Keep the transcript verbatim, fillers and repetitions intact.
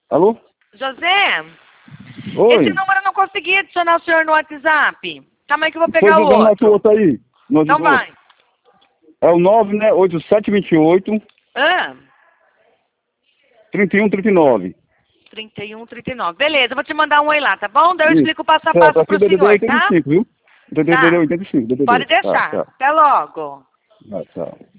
Alô? José? Oi. Esse número eu não consegui adicionar o senhor no WhatsApp. Calma aí que eu vou pegar Pois o eu outro. outro aí. No Então vai. É o nove, né? oito sete dois oito, Ah, trinta e um, trinta e nove. trinta e um, trinta e nove. Beleza, eu vou te mandar um aí lá, tá bom? Daí eu Isso. explico passo a Certo, passo aqui pro D D D senhor, oitenta e tá? cinco, viu? D D D Tá. oitenta e cinco, D D D. Pode Tá, deixar. tá. Até logo. Ah, tchau.